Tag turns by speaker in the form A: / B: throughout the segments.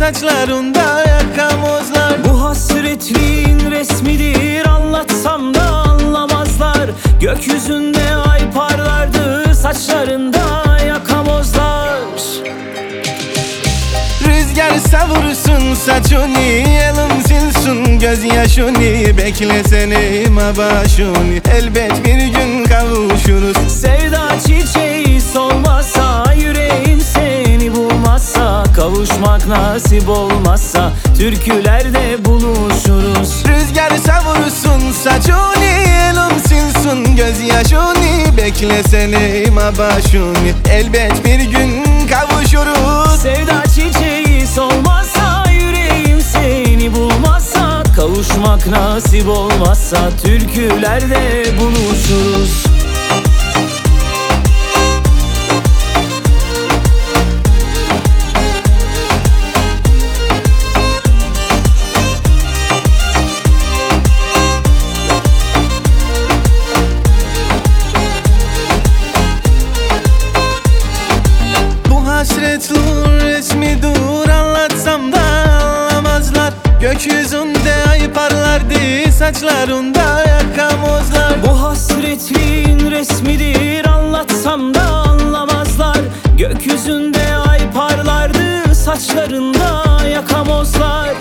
A: saçlarında yakamozlar.
B: Bu hasretliğin resmidir, anlatsam da anlamazlar. Gökyüzünde ay parlardı, saçlarında yakamozlar.
A: Rüzgar savursun saçını, elin silsun gözyaşını. Beklesene başını, elbet bir gün kavuşuruz.
B: Sevda çiçeği solmazsa, yüreğin seni bulmazsa, kavuşmak nasip olmazsa türkülerde buluşuruz.
A: Rüzgar savursun saçını, elin silsun gözyaşını. Beklesene başını, elbet bir gün kavuşuruz.
B: Sevda çiçeği solmazsa, yüreğim seni bulmazsa, kavuşmak nasip olmazsa türkülerde buluşuruz.
A: Hasretliğin resmidir, anlatsam da anlamazlar. Gökyüzünde ay parlardı, saçlarında yakamozlar.
B: Bu hasretliğin resmidir, anlatsam da anlamazlar. Gökyüzünde ay parlardı, saçlarında yakamozlar.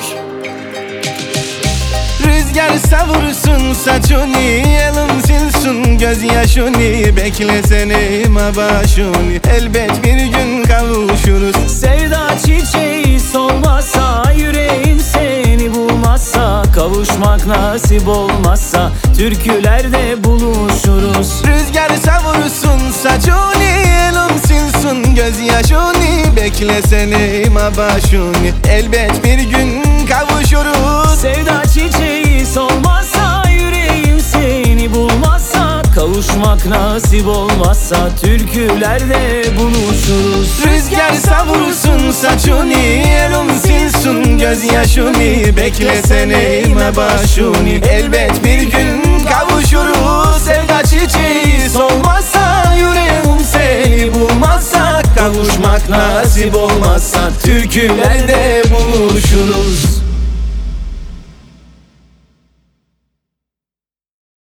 A: Rüzgar savursun saçını, elin silsun gözyaşını. Beklesene başını, elbet bir gün kavuşuruz.
B: Sevda çiçeği solmazsa, yüreğin seni bulmazsa, kavuşmak nasip olmazsa türkülerde buluşuruz.
A: Rüzgar savursun saçını, elin silsun gözyaşını. Beklesene başını, elbet bir gün kavuşuruz.
B: Sevda çiçeği solmazsa, yüreğim seni bulmazsa, kavuşmak nasip olmazsa türkülerde buluşuruz.
A: Rüzgar savursun saçını, elin silsun gözyaşını. Beklesene başını, elbet bir gün kavuşuruz. Sevda çiçeği solmazsa, yüreğim seni bulmazsa, kavuşmak nasip olmazsa türkülerde buluşuruz.